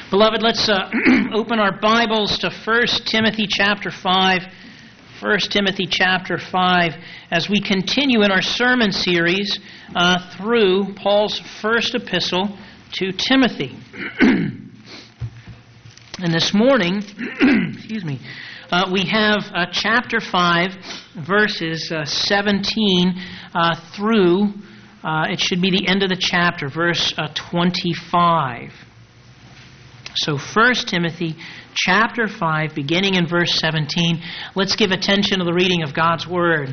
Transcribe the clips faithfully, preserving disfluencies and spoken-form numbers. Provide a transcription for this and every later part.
Beloved, let's uh, open our Bibles to First Timothy chapter five. First Timothy chapter five, as we continue in our sermon series uh, through Paul's first epistle to Timothy. And this morning, excuse me, uh, we have uh, chapter five, verses uh, seventeen uh, through, uh, it should be the end of the chapter, verse uh, twenty-five. So First Timothy chapter five, beginning in verse seventeen, let's give attention to the reading of God's Word.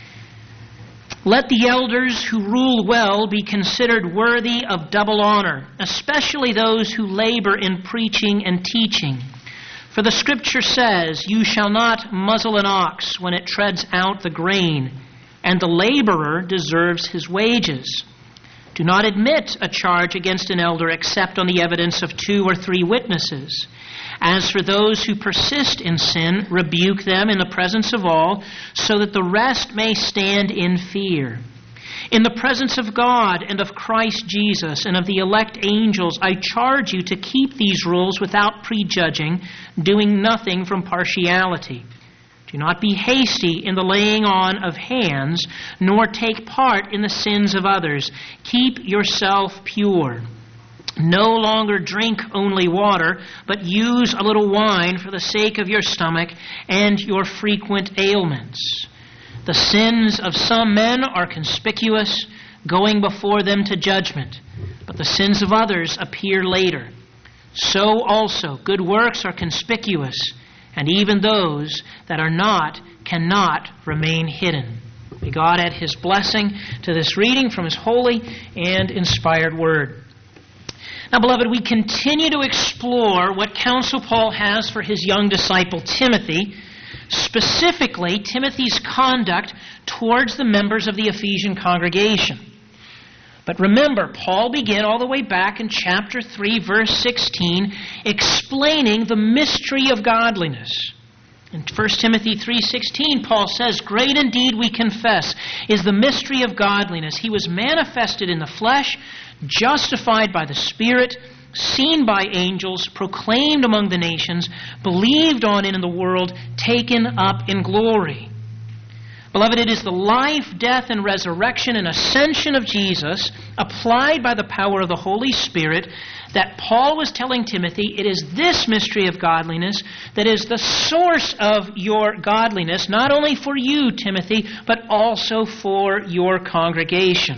Let the elders who rule well be considered worthy of double honor, especially those who labor in preaching and teaching. For the Scripture says, "You shall not muzzle an ox when it treads out the grain, and the laborer deserves his wages. Do not admit a charge against an elder except on the evidence of two or three witnesses. As for those who persist in sin, rebuke them in the presence of all, so that the rest may stand in fear. In the presence of God and of Christ Jesus and of the elect angels, I charge you to keep these rules without prejudging, doing nothing from partiality. Do not be hasty in the laying on of hands, nor take part in the sins of others. Keep yourself pure. No longer drink only water, but use a little wine for the sake of your stomach and your frequent ailments. The sins of some men are conspicuous, going before them to judgment, but the sins of others appear later. So also good works are conspicuous, and even those that are not cannot remain hidden." May God add His blessing to this reading from His holy and inspired Word. Now, beloved, we continue to explore what counsel Paul has for his young disciple Timothy, specifically Timothy's conduct towards the members of the Ephesian congregation. But remember, Paul began all the way back in chapter three, verse sixteen, explaining the mystery of godliness. In First Timothy three sixteen, Paul says, "Great indeed, we confess, is the mystery of godliness. He was manifested in the flesh, justified by the Spirit, seen by angels, proclaimed among the nations, believed on in the world, taken up in glory." Beloved, it is the life, death, and resurrection and ascension of Jesus, applied by the power of the Holy Spirit, that Paul was telling Timothy, it is this mystery of godliness that is the source of your godliness, not only for you, Timothy, but also for your congregation.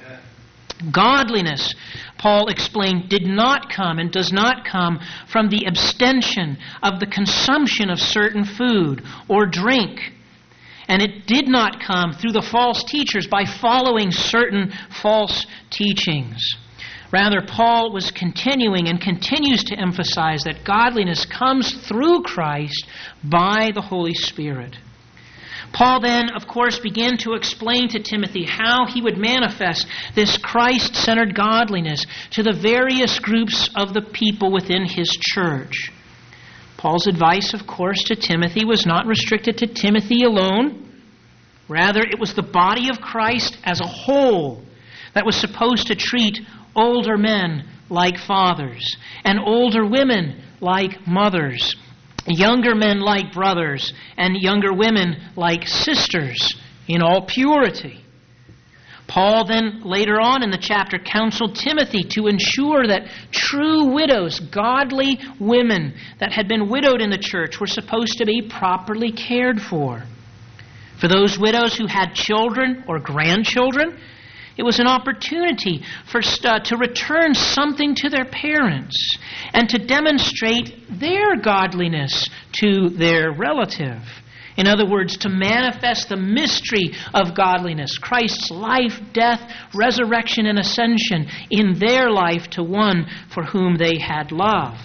Amen. Godliness, Paul explained, did not come and does not come from the abstention of the consumption of certain food or drink. And it did not come through the false teachers by following certain false teachings. Rather, Paul was continuing and continues to emphasize that godliness comes through Christ by the Holy Spirit. Paul then, of course, began to explain to Timothy how he would manifest this Christ-centered godliness to the various groups of the people within his church. Paul's advice, of course, to Timothy was not restricted to Timothy alone. Rather, it was the body of Christ as a whole that was supposed to treat older men like fathers, and older women like mothers, younger men like brothers, and younger women like sisters in all purity. Paul then, later on in the chapter, counseled Timothy to ensure that true widows, godly women that had been widowed in the church, were supposed to be properly cared for. For those widows who had children or grandchildren, it was an opportunity for uh, to return something to their parents and to demonstrate their godliness to their relative. In other words, to manifest the mystery of godliness, Christ's life, death, resurrection, and ascension in their life to one for whom they had love.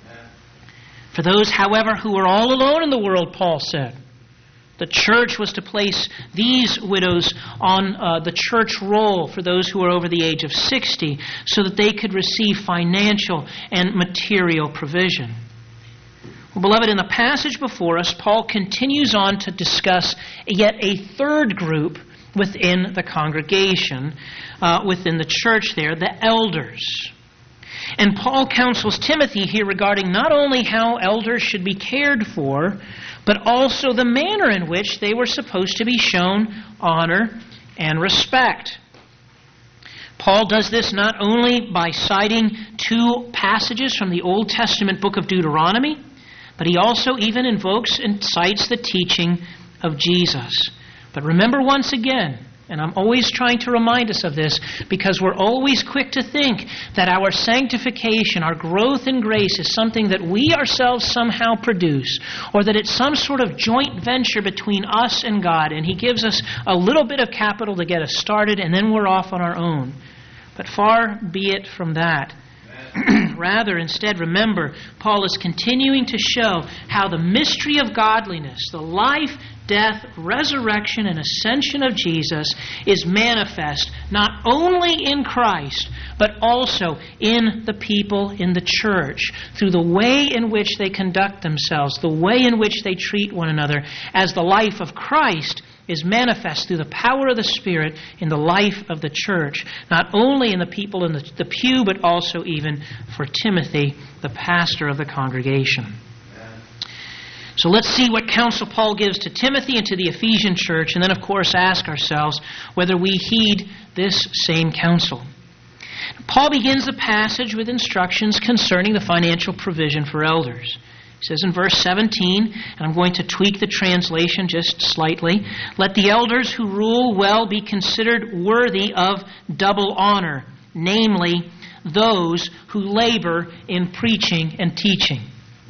For those, however, who were all alone in the world, Paul said, the church was to place these widows on uh, the church roll for those who were over the age of sixty so that they could receive financial and material provision. Well, beloved, in the passage before us, Paul continues on to discuss yet a third group within the congregation, uh, within the church there, the elders. And Paul counsels Timothy here regarding not only how elders should be cared for, but also the manner in which they were supposed to be shown honor and respect. Paul does this not only by citing two passages from the Old Testament book of Deuteronomy, but he also even invokes and cites the teaching of Jesus. But remember once again, and I'm always trying to remind us of this because we're always quick to think that our sanctification, our growth in grace is something that we ourselves somehow produce, or that it's some sort of joint venture between us and God, and He gives us a little bit of capital to get us started, and then we're off on our own. But far be it from that. Rather, instead, remember, Paul is continuing to show how the mystery of godliness, the life, death, resurrection, and ascension of Jesus is manifest not only in Christ, but also in the people in the church, through the way in which they conduct themselves, the way in which they treat one another, as the life of Christ is manifest through the power of the Spirit in the life of the church, not only in the people in the, the pew, but also even for Timothy, the pastor of the congregation. So let's see what counsel Paul gives to Timothy and to the Ephesian church, and then, of course, ask ourselves whether we heed this same counsel. Paul begins the passage with instructions concerning the financial provision for elders. He says in verse seventeen, and I'm going to tweak the translation just slightly, "Let the elders who rule well be considered worthy of double honor, namely those who labor in preaching and teaching."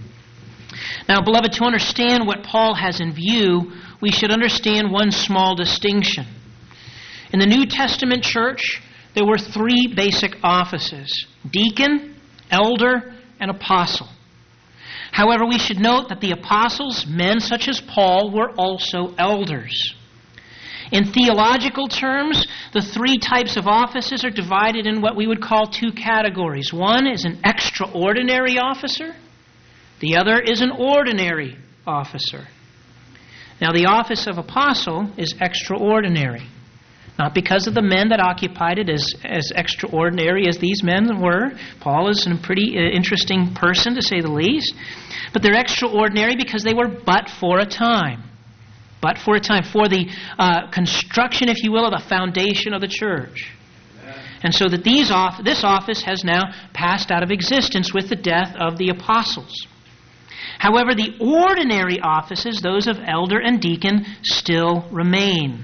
Now, beloved, to understand what Paul has in view, we should understand one small distinction. In the New Testament church, there were three basic offices: deacon, elder, and apostle. However, we should note that the apostles, men such as Paul, were also elders. In theological terms, the three types of offices are divided in what we would call two categories. One is an extraordinary officer. The other is an ordinary officer. Now, the office of apostle is extraordinary. Not because of the men that occupied it as, as extraordinary as these men were. Paul is a pretty uh, interesting person, to say the least. But they're extraordinary because they were but for a time. But for a time. For the uh, construction, if you will, of the foundation of the church. And so that these off, this office has now passed out of existence with the death of the apostles. However, the ordinary offices, those of elder and deacon, still remain.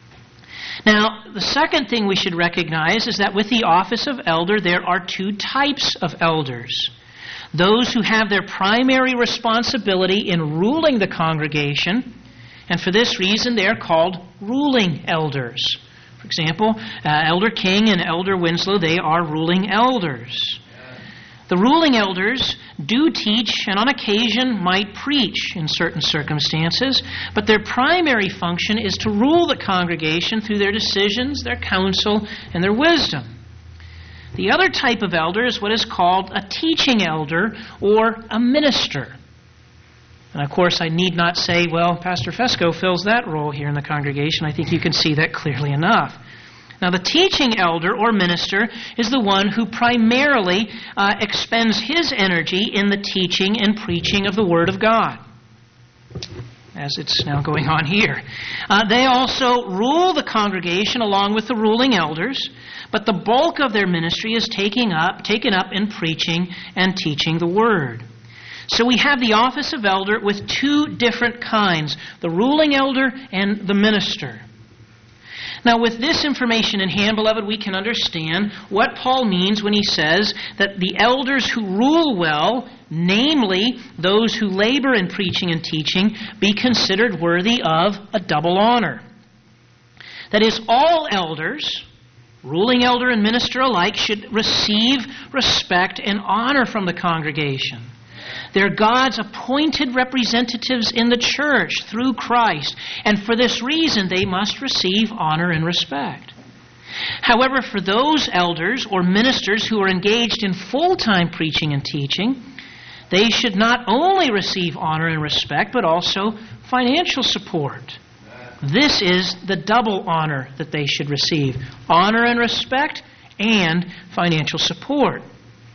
Now, the second thing we should recognize is that with the office of elder, there are two types of elders. Those who have their primary responsibility in ruling the congregation, and for this reason they are called ruling elders. For example, uh, Elder King and Elder Winslow, they are ruling elders. The ruling elders do teach and on occasion might preach in certain circumstances, but their primary function is to rule the congregation through their decisions, their counsel, and their wisdom. The other type of elder is what is called a teaching elder or a minister. And of course, I need not say, well, Pastor Fesco fills that role here in the congregation. I think you can see that clearly enough. Now, the teaching elder or minister is the one who primarily uh, expends his energy in the teaching and preaching of the Word of God, as it's now going on here. Uh, they also rule the congregation along with the ruling elders, but the bulk of their ministry is taking up, taken up in preaching and teaching the Word. So we have the office of elder with two different kinds, the ruling elder and the minister. Now, with this information in hand, beloved, we can understand what Paul means when he says that the elders who rule well, namely those who labor in preaching and teaching, be considered worthy of a double honor. That is, all elders, ruling elder and minister alike, should receive respect and honor from the congregation. They're God's appointed representatives in the church through Christ, and for this reason they must receive honor and respect. However, for those elders or ministers who are engaged in full-time preaching and teaching, they should not only receive honor and respect, but also financial support. This is the double honor that they should receive: honor and respect and financial support.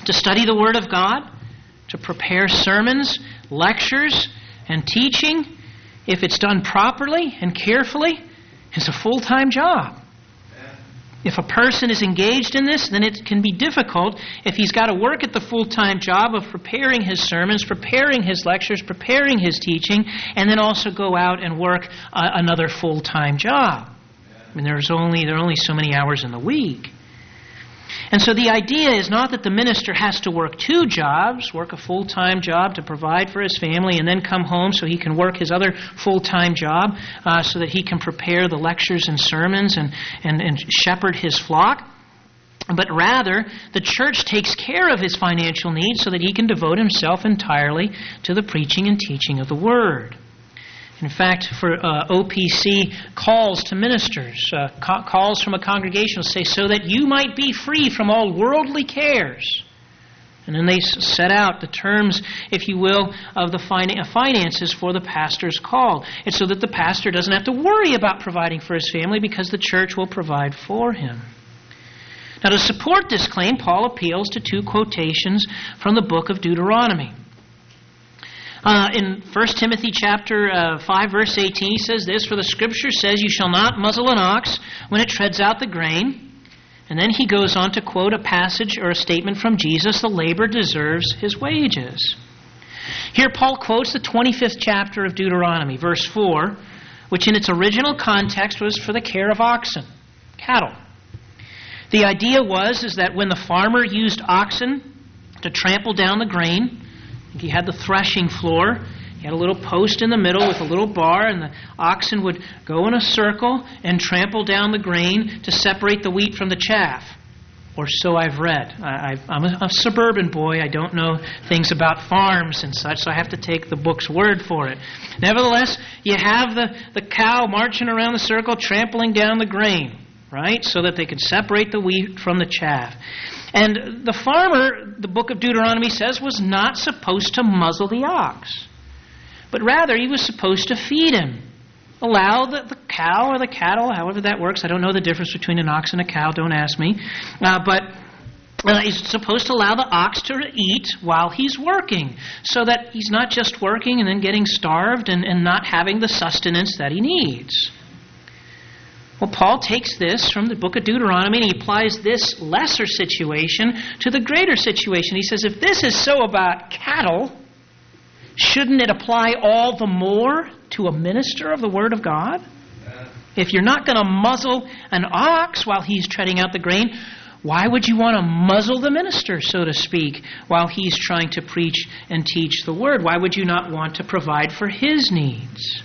to study the Word of God, to prepare sermons, lectures, and teaching, if it's done properly and carefully, is a full-time job. If a person is engaged in this, then it can be difficult if he's got to work at the full-time job of preparing his sermons, preparing his lectures, preparing his teaching, and then also go out and work uh, another full-time job. I mean, there's only there are only so many hours in the week. And so the idea is not that the minister has to work two jobs, work a full-time job to provide for his family, and then come home so he can work his other full-time job uh, so that he can prepare the lectures and sermons and, and, and shepherd his flock. But rather, the church takes care of his financial needs so that he can devote himself entirely to the preaching and teaching of the Word. In fact, for uh, O P C calls to ministers, uh, ca- calls from a congregation will say, so that you might be free from all worldly cares. And then they s- set out the terms, if you will, of the fin- finances for the pastor's call. It's so that the pastor doesn't have to worry about providing for his family because the church will provide for him. Now, to support this claim, Paul appeals to two quotations from the book of Deuteronomy. Uh, in First Timothy chapter uh, five, verse eighteen, he says this, for the Scripture says, you shall not muzzle an ox when it treads out the grain. And then he goes on to quote a passage or a statement from Jesus, the laborer deserves his wages. Here Paul quotes the twenty-fifth chapter of Deuteronomy, verse four, which in its original context was for the care of oxen, cattle. The idea was is that when the farmer used oxen to trample down the grain, he had the threshing floor. He had a little post in the middle with a little bar, and the oxen would go in a circle and trample down the grain to separate the wheat from the chaff. Or so I've read. I, I'm a, a suburban boy. I don't know things about farms and such, so I have to take the book's word for it. Nevertheless, you have the, the cow marching around the circle, trampling down the grain, right, so that they could separate the wheat from the chaff. And the farmer, the book of Deuteronomy says, was not supposed to muzzle the ox, but rather he was supposed to feed him. Allow the, the cow or the cattle, however that works. I don't know the difference between an ox and a cow, don't ask me. Uh, but uh, he's supposed to allow the ox to eat while he's working, so that he's not just working and then getting starved and, and not having the sustenance that he needs. Well, Paul takes this from the book of Deuteronomy and he applies this lesser situation to the greater situation. He says, if this is so about cattle, shouldn't it apply all the more to a minister of the Word of God? If you're not going to muzzle an ox while he's treading out the grain, why would you want to muzzle the minister, so to speak, while he's trying to preach and teach the Word? Why would you not want to provide for his needs?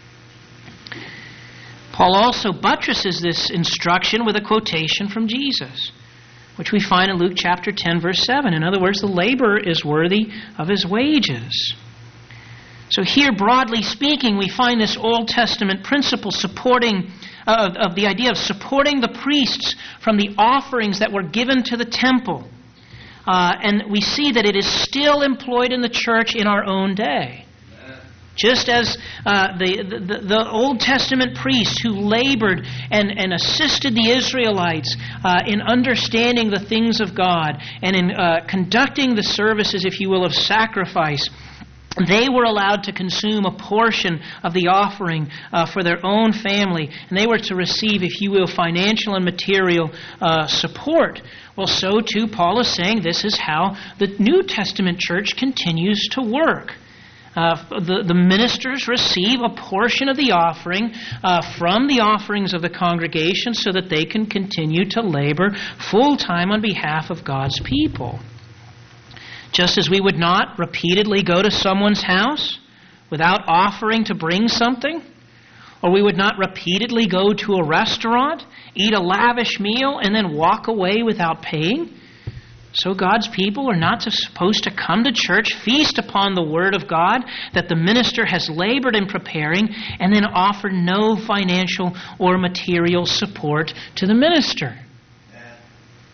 Paul also buttresses this instruction with a quotation from Jesus, which we find in Luke chapter ten, verse seven. In other words, the laborer is worthy of his wages. So here, broadly speaking, we find this Old Testament principle supporting uh, of the idea of supporting the priests from the offerings that were given to the temple. Uh, and we see that it is still employed in the church in our own day. Just as uh, the, the, the Old Testament priests who labored and, and assisted the Israelites uh, in understanding the things of God and in uh, conducting the services, if you will, of sacrifice, they were allowed to consume a portion of the offering uh, for their own family, and they were to receive, if you will, financial and material uh, support. Well, so too, Paul is saying this is how the New Testament church continues to work. Uh, the, the ministers receive a portion of the offering uh, from the offerings of the congregation so that they can continue to labor full-time on behalf of God's people. Just as we would not repeatedly go to someone's house without offering to bring something, or we would not repeatedly go to a restaurant, eat a lavish meal, and then walk away without paying, so God's people are not supposed to come to church, feast upon the Word of God that the minister has labored in preparing, and then offer no financial or material support to the minister.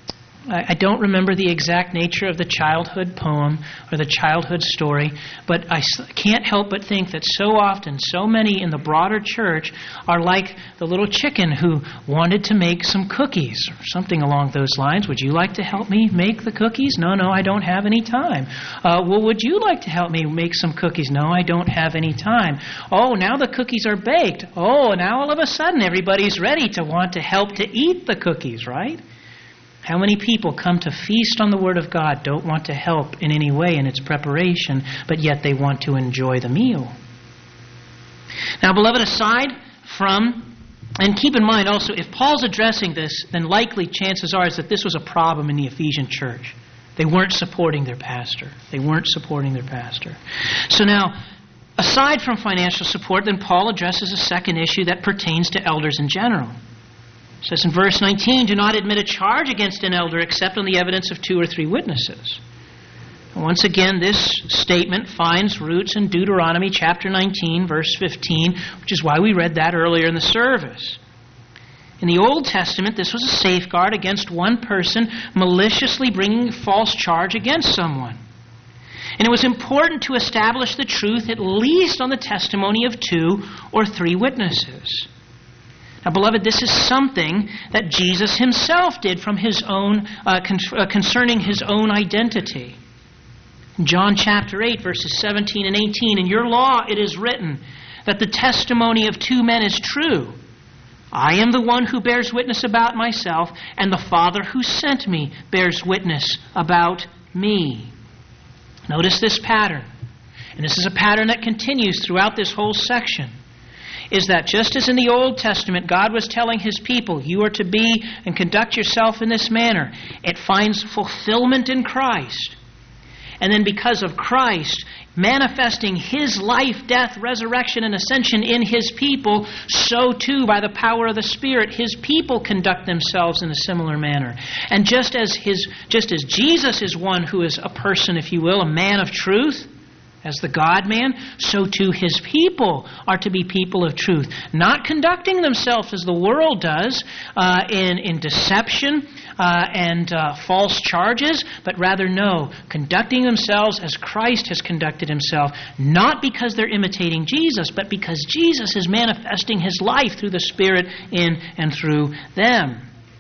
I don't remember the exact nature of the childhood poem or the childhood story, but I can't help but think that so often, so many in the broader church are like the little chicken who wanted to make some cookies or something along those lines. Would you like to help me make the cookies? No, no, I don't have any time. Uh, well, would you like to help me make some cookies? No, I don't have any time. Oh, now the cookies are baked. Oh, now all of a sudden everybody's ready to want to help to eat the cookies, right? How many people come to feast on the Word of God, don't want to help in any way in its preparation, but yet they want to enjoy the meal? Now, beloved, aside from, and keep in mind also, if Paul's addressing this, then likely chances are is that this was a problem in the Ephesian church. They weren't supporting their pastor. They weren't supporting their pastor. So now, aside from financial support, then Paul addresses a second issue that pertains to elders in general. It says in verse nineteen, do not admit a charge against an elder except on the evidence of two or three witnesses. And once again, this statement finds roots in Deuteronomy chapter nineteen, verse fifteen, which is why we read that earlier in the service. In the Old Testament, this was a safeguard against one person maliciously bringing a false charge against someone. And it was important to establish the truth at least on the testimony of two or three witnesses. Now, beloved, this is something that Jesus himself did from his own uh, con- uh, concerning his own identity. In John chapter eight, verses seventeen and eighteen, in your law it is written that the testimony of two men is true. I am the one who bears witness about myself, and the Father who sent me bears witness about me. Notice this pattern. And this is a pattern that continues throughout this whole section. Is that just as in the Old Testament, God was telling his people, you are to be and conduct yourself in this manner. It finds fulfillment in Christ. And then because of Christ manifesting his life, death, resurrection, and ascension in his people, so too by the power of the Spirit, his people conduct themselves in a similar manner. And just as his, just as Jesus is one who is a person, if you will, a man of truth, as the God-man, so too his people are to be people of truth. Not conducting themselves as the world does uh, in, in deception uh, and uh, false charges, but rather no, conducting themselves as Christ has conducted himself, not because they're imitating Jesus, but because Jesus is manifesting his life through the Spirit in and through them.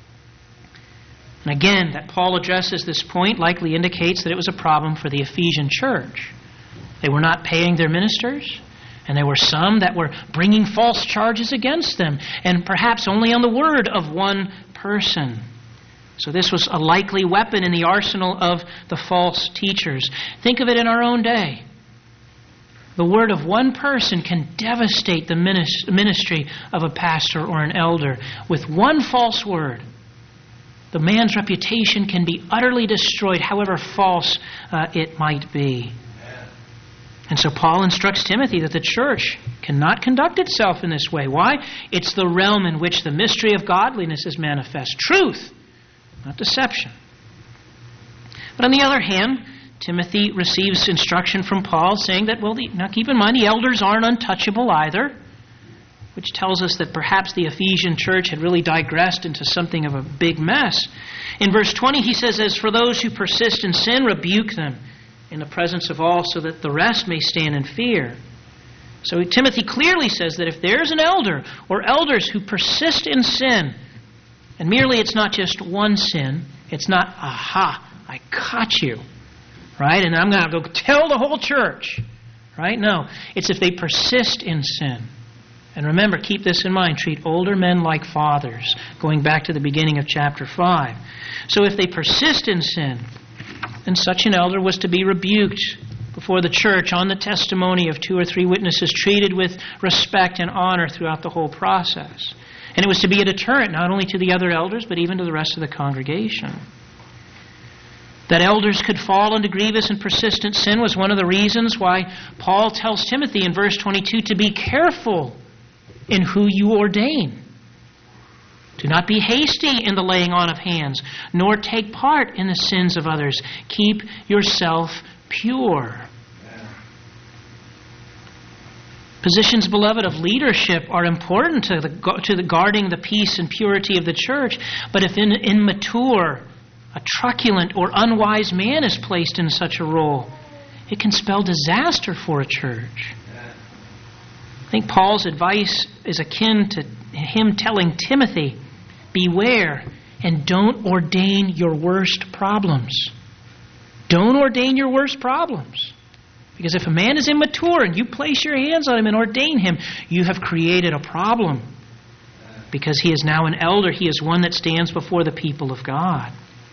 And again, that Paul addresses this point likely indicates that it was a problem for the Ephesian church. They were not paying their ministers, and there were some that were bringing false charges against them, and perhaps only on the word of one person. So this was a likely weapon in the arsenal of the false teachers. Think of it in our own day. The word of one person can devastate the ministry of a pastor or an elder. With one false word, the man's reputation can be utterly destroyed, however false uh, it might be. And so Paul instructs Timothy that the church cannot conduct itself in this way. Why? It's the realm in which the mystery of godliness is manifest. Truth, not deception. But on the other hand, Timothy receives instruction from Paul saying that, well, the, now keep in mind, the elders aren't untouchable either, which tells us that perhaps the Ephesian church had really digressed into something of a big mess. In verse twenty, he says, as for those who persist in sin, rebuke them in the presence of all, so that the rest may stand in fear. So Timothy clearly says that if there's an elder or elders who persist in sin, and merely it's not just one sin, it's not, aha, I caught you, right? And I'm going to go tell the whole church, right? No, it's if they persist in sin. And remember, keep this in mind, treat older men like fathers, going back to the beginning of chapter five. So if they persist in sin, then such an elder was to be rebuked before the church on the testimony of two or three witnesses, treated with respect and honor throughout the whole process. And it was to be a deterrent not only to the other elders, but even to the rest of the congregation. That elders could fall into grievous and persistent sin was one of the reasons why Paul tells Timothy in verse twenty-two to be careful in who you ordain. Do not be hasty in the laying on of hands, nor take part in the sins of others. Keep yourself pure. Positions, beloved, of leadership are important to the, to the guarding the peace and purity of the church. But if in, immature a truculent or unwise man is placed in such a role, it can spell disaster for a church. I think Paul's advice is akin to him telling Timothy, beware and don't ordain your worst problems. Don't ordain your worst problems. Because if a man is immature and you place your hands on him and ordain him, you have created a problem. Because he is now an elder, he is one that stands before the people of God.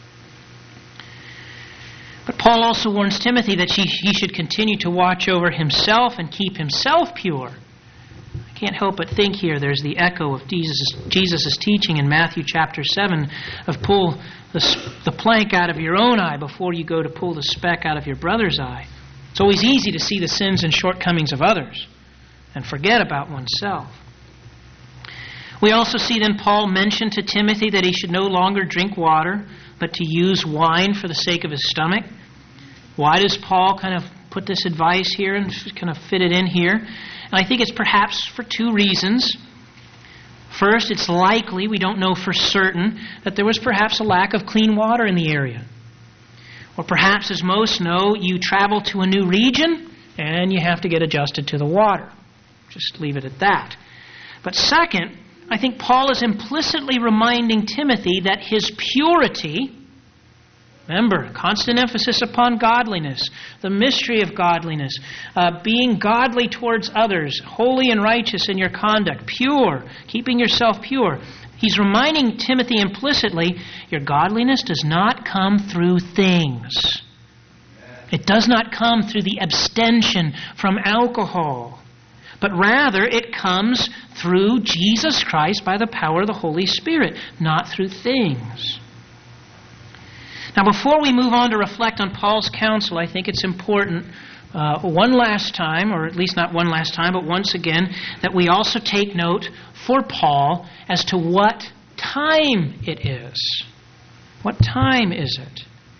But Paul also warns Timothy that he, he should continue to watch over himself and keep himself pure. I can't help but think here there's the echo of Jesus' Jesus' teaching in Matthew chapter seven of pull the, the plank out of your own eye before you go to pull the speck out of your brother's eye. It's always easy to see the sins and shortcomings of others and forget about oneself. We also see then Paul mention to Timothy that he should no longer drink water, but to use wine for the sake of his stomach. Why does Paul kind of put this advice here and kind of fit it in here? And I think it's perhaps for two reasons. First, it's likely, we don't know for certain, that there was perhaps a lack of clean water in the area. Or perhaps, as most know, you travel to a new region and you have to get adjusted to the water. Just leave it at that. But second, I think Paul is implicitly reminding Timothy that his purity, remember, constant emphasis upon godliness, the mystery of godliness, uh, being godly towards others, holy and righteous in your conduct, pure, keeping yourself pure. He's reminding Timothy implicitly, your godliness does not come through things. It does not come through the abstention from alcohol, but rather it comes through Jesus Christ by the power of the Holy Spirit, not through things. Now, before we move on to reflect on Paul's counsel, I think it's important uh, one last time, or at least not one last time, but once again, that we also take note for Paul as to what time it is. What time is it?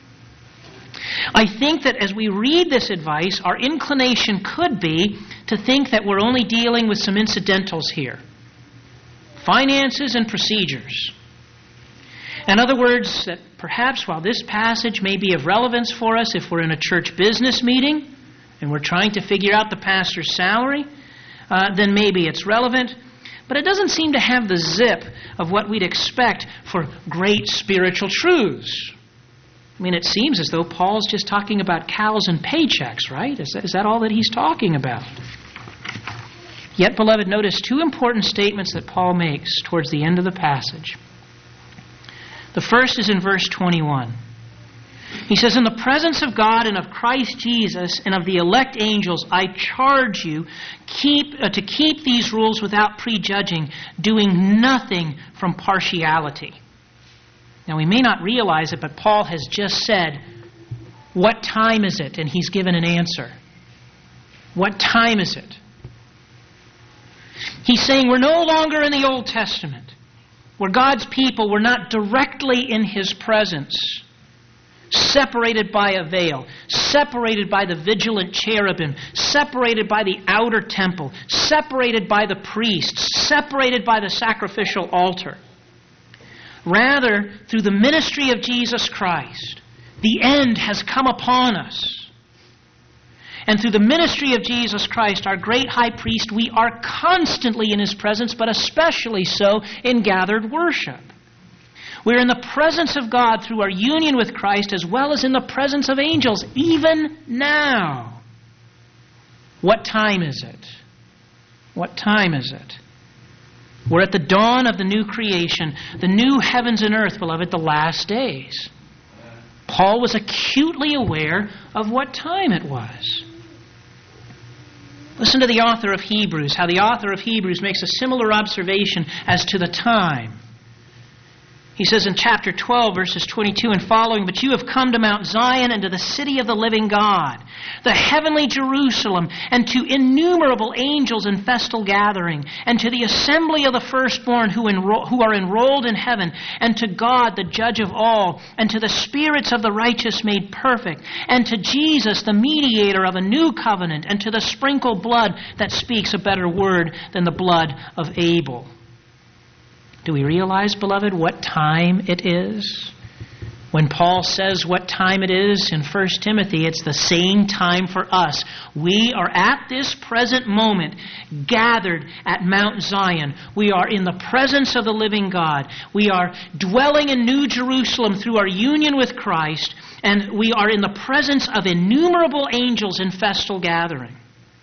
I think that as we read this advice, our inclination could be to think that we're only dealing with some incidentals here. Finances and procedures. In other words, that perhaps while this passage may be of relevance for us if we're in a church business meeting and we're trying to figure out the pastor's salary, uh, then maybe it's relevant. But it doesn't seem to have the zip of what we'd expect for great spiritual truths. I mean, it seems as though Paul's just talking about cows and paychecks, right? Is that, is that all that he's talking about? Yet, beloved, notice two important statements that Paul makes towards the end of the passage. The first is in verse twenty-one. He says, in the presence of God and of Christ Jesus and of the elect angels, I charge you keep, uh, to keep these rules without prejudging, doing nothing from partiality. Now, we may not realize it, but Paul has just said, what time is it? And he's given an answer. What time is it? He's saying we're no longer in the Old Testament. We're God's people. We're not directly in His presence. Separated by a veil. Separated by the vigilant cherubim. Separated by the outer temple. Separated by the priests. Separated by the sacrificial altar. Rather, through the ministry of Jesus Christ, the end has come upon us. And through the ministry of Jesus Christ, our great high priest, we are constantly in His presence, but especially so in gathered worship. We're in the presence of God through our union with Christ, as well as in the presence of angels, even now. What time is it? What time is it? We're at the dawn of the new creation, the new heavens and earth, beloved, the last days. Paul was acutely aware of what time it was. Listen to the author of Hebrews, how the author of Hebrews makes a similar observation as to the time. He says in chapter twelve, verses twenty-two and following, but you have come to Mount Zion and to the city of the living God, the heavenly Jerusalem, and to innumerable angels in festal gathering, and to the assembly of the firstborn who, enro- who are enrolled in heaven, and to God, the judge of all, and to the spirits of the righteous made perfect, and to Jesus, the mediator of a new covenant, and to the sprinkled blood that speaks a better word than the blood of Abel. Do we realize, beloved, what time it is? When Paul says what time it is in First Timothy, it's the same time for us. We are at this present moment gathered at Mount Zion. We are in the presence of the living God. We are dwelling in New Jerusalem through our union with Christ, and we are in the presence of innumerable angels in festal gathering.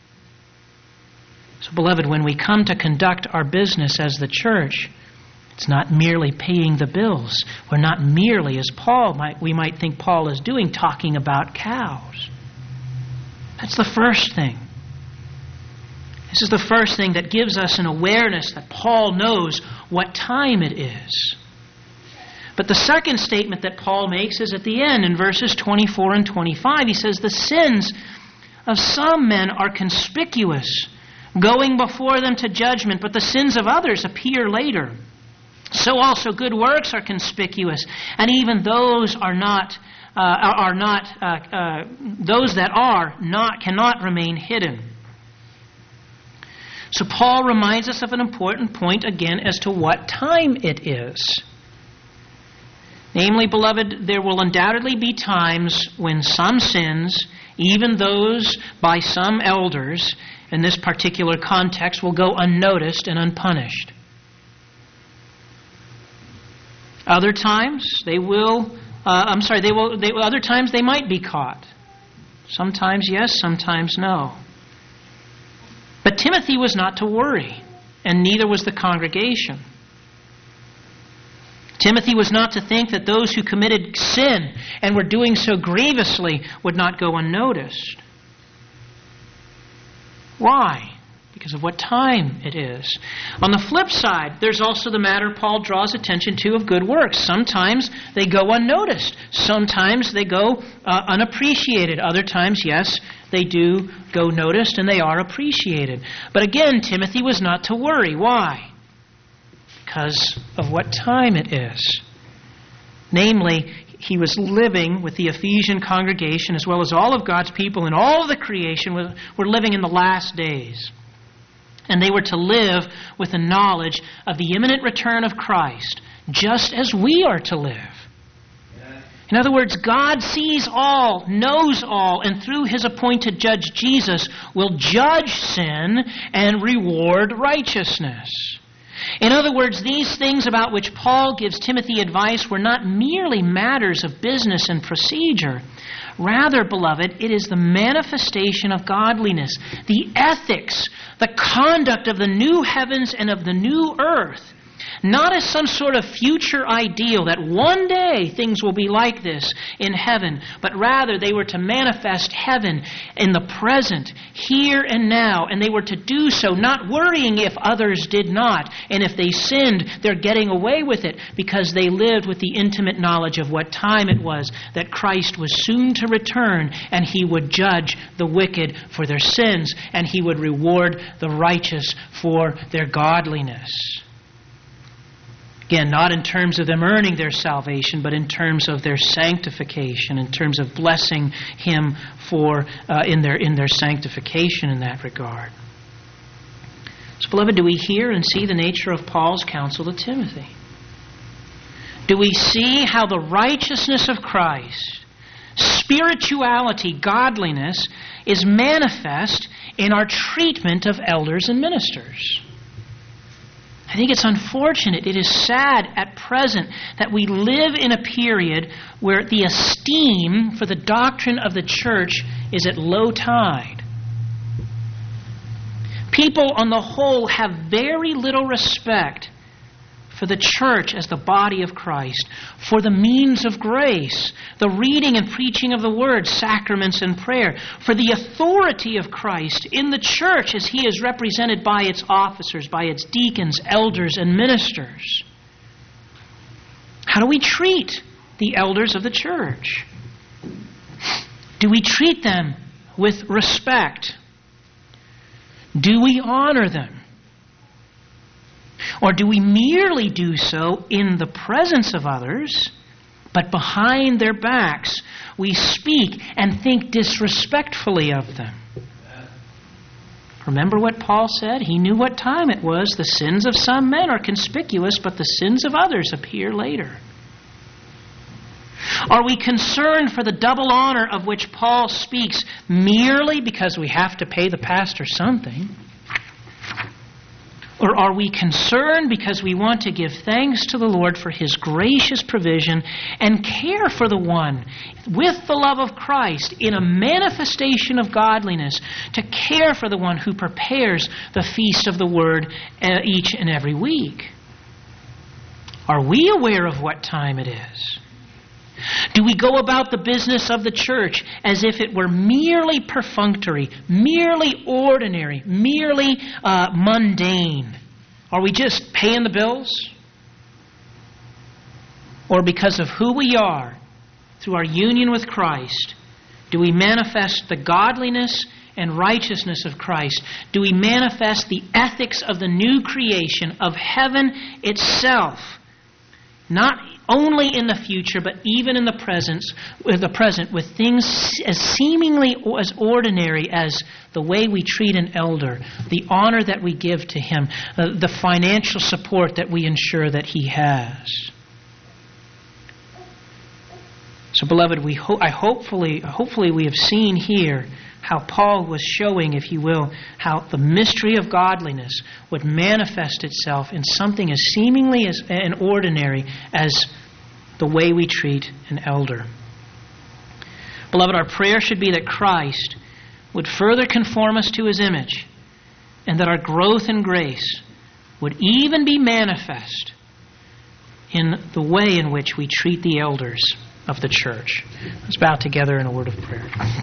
So, beloved, when we come to conduct our business as the church, it's not merely paying the bills. We're not merely, as Paul might, we might think Paul is doing, talking about cows. That's the first thing. This is the first thing that gives us an awareness that Paul knows what time it is. But the second statement that Paul makes is at the end in verses twenty-four and twenty-five. He says, the sins of some men are conspicuous, going before them to judgment, but the sins of others appear later. So also good works are conspicuous, and even those are not uh, are not uh, uh, those that are not cannot remain hidden. So Paul reminds us of an important point again as to what time it is. Namely, beloved, there will undoubtedly be times when some sins, even those by some elders in this particular context, will go unnoticed and unpunished. Other times they will, uh, I'm sorry, they will, they, other times they might be caught. Sometimes yes, sometimes no. But Timothy was not to worry, and neither was the congregation. Timothy was not to think that those who committed sin and were doing so grievously would not go unnoticed. Why? Because of what time it is. On the flip side, there's also the matter Paul draws attention to of good works. Sometimes they go unnoticed. Sometimes they go uh, unappreciated. Other times, yes, they do go noticed and they are appreciated. But again, Timothy was not to worry. Why? Because of what time it is. Namely, he was living with the Ephesian congregation as well as all of God's people and all of the creation were living in the last days. And they were to live with the knowledge of the imminent return of Christ, just as we are to live. In other words, God sees all, knows all, and through His appointed judge Jesus will judge sin and reward righteousness. In other words, these things about which Paul gives Timothy advice were not merely matters of business and procedure. Rather, beloved, it is the manifestation of godliness, the ethics, the conduct of the new heavens and of the new earth. Not as some sort of future ideal that one day things will be like this in heaven, but rather they were to manifest heaven in the present, here and now, and they were to do so not worrying if others did not, and if they sinned, they're getting away with it because they lived with the intimate knowledge of what time it was, that Christ was soon to return, and He would judge the wicked for their sins, and He would reward the righteous for their godliness. Again, not in terms of them earning their salvation, but in terms of their sanctification, in terms of blessing Him for uh, in their in their sanctification in that regard. So, beloved, do we hear and see the nature of Paul's counsel to Timothy? Do we see how the righteousness of Christ, spirituality, godliness, is manifest in our treatment of elders and ministers? I think it's unfortunate, it is sad at present that we live in a period where the esteem for the doctrine of the church is at low tide. People on the whole have very little respect for the church as the body of Christ, for the means of grace, the reading and preaching of the Word, sacraments and prayer, for the authority of Christ in the church as He is represented by its officers, by its deacons, elders, and ministers. How do we treat the elders of the church? Do we treat them with respect? Do we honor them? Or do we merely do so in the presence of others, but behind their backs we speak and think disrespectfully of them? Remember what Paul said? He knew what time it was. The sins of some men are conspicuous, but the sins of others appear later. Are we concerned for the double honor of which Paul speaks merely because we have to pay the pastor something? Or are we concerned because we want to give thanks to the Lord for His gracious provision and care for the one with the love of Christ in a manifestation of godliness, to care for the one who prepares the feast of the Word each and every week? Are we aware of what time it is? Do we go about the business of the church as if it were merely perfunctory, merely ordinary, merely uh, mundane? Are we just paying the bills? Or because of who we are, through our union with Christ, do we manifest the godliness and righteousness of Christ? Do we manifest the ethics of the new creation, of heaven itself? Not only in the future, but even in the present, with the present, with things as seemingly as ordinary as the way we treat an elder, the honor that we give to him, uh, the financial support that we ensure that he has. So, beloved, we ho- I hopefully, hopefully we have seen here how Paul was showing, if you will, how the mystery of godliness would manifest itself in something as seemingly as and ordinary as the way we treat an elder. Beloved, our prayer should be that Christ would further conform us to His image, and that our growth in grace would even be manifest in the way in which we treat the elders of the church. Let's bow together in a word of prayer.